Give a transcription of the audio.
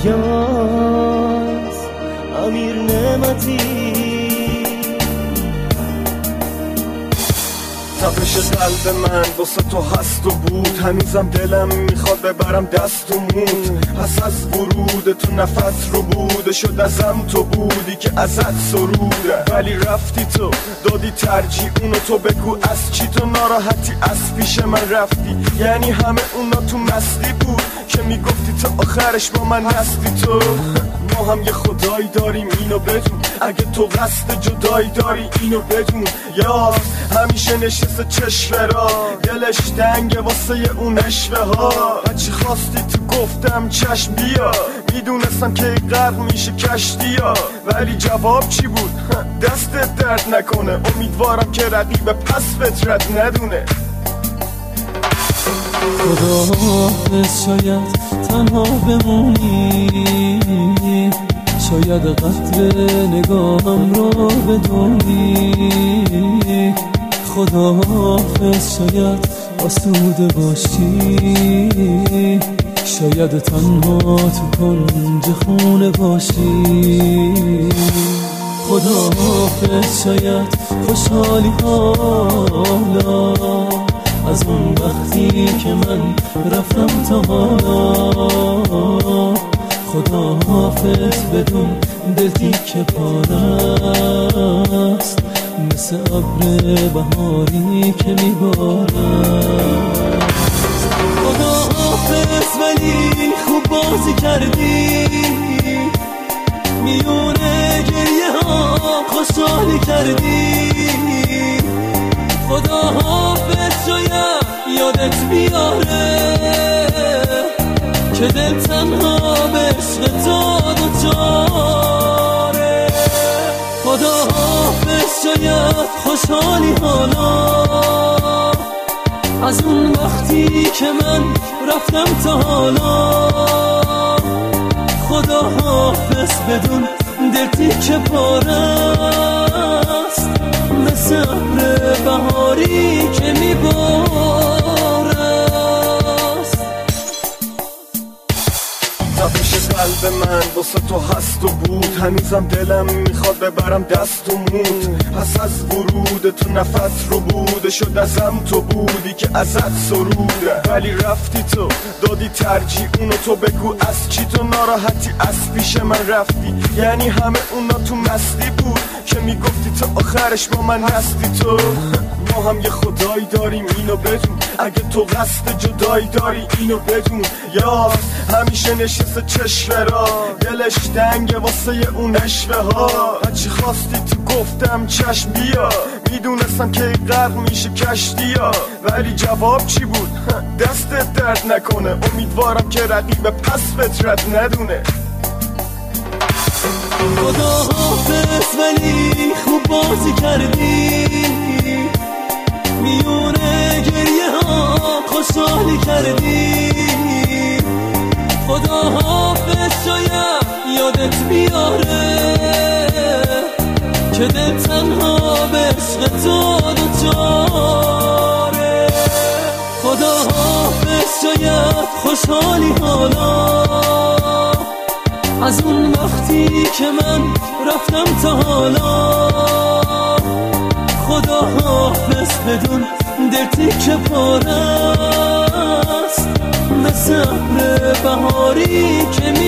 دنیاست امیر نعمتی. تپش قلب من واسه تو هست و بود، هنوزم دلم میخواد ببرم دست و مون. پس از ورود تو نفس رو بوده شد ازم تو بودی که ازت سروده، ولی رفتی تو دادی ترجیح اونو. تو بگو از چی تو ناراحتی از پیش من رفتی؟ یعنی همه اونا تو مستی بود که میگفتی تو آخرش با من هستی تو. ما هم یه خدایی داریم اینو بدون، اگه تو قصد جدایی داری اینو بدون. یا همیشه نشسته چشمه را دلش دنگه واسه اون اشوه ها. هرچی خواستی تو گفتم چشم بیا، میدونستم که غرق میشه کشتی ها، ولی جواب چی بود؟ دستت درد نکنه، امیدوارم که رقیب پس فطرت ندونه. خداحافظ شاید تنها بمونی، شاید قدر نگاهم رو بدونی. خداحافظ شاید آسوده باشی، شاید تنها تو کنج خونه باشی. خداحافظ شاید خوشحالی حالا از اون وقتی که من رفتم تا حالا. خداحافظ بدون دل تیکه پارست، مثل ابر بهاری که میبارست. خداحافظ ولی خوب بازی کردی، میونه گریه ها خوشحالی کردی. خداحافظ شاید یادت بیاره که دل تنها به عشق تو دوچاره. خداحافظ شاید خوشحالی حالا از اون وقتی که من رفتم تا حالا. خداحافظ بدون دل تیکه پارست، مثل ابر بهاری که میبارست. تپش قلب من واسه تو هست و بود، هنوزم دلم میخواد ببرم دست و مون. پس از ورود تو نفس رو بوده شد ازم تو بودی که ازت سروده، ولی رفتی تو دادی ترجیح اونو. تو بگو از چی تو ناراحتی از پیش من رفتی؟ یعنی همه اونا تو مستی بود که میگفتی تو آخرش با من هستی تو. ما هم یه خدایی داریم اینو بدون، اگه تو قصد جدایی داری اینو بدون. یا همیشه نشسته چشمه را دلش دنگه واسه اون اشوه ها. هرچی خواستی تو گفتم چشم بیا، میدونستم که غرق میشه کشتی ها، ولی جواب چی بود؟ دستت درد نکنه، امیدوارم که رقیب پس فطرت ندونه. خداحافظ ولی خوب بازی کردی، میونه گریه ها خوشحالی کردی. خداحافظ شاید یادت بیاره که دل تنها به عشق تو دوچاره. خداحافظ شاید خوشحالی حالا از اون وقتی که من رفتم تا حالا. خداحافظ بدون دل تیکه پارست، مثل ابر بهاری که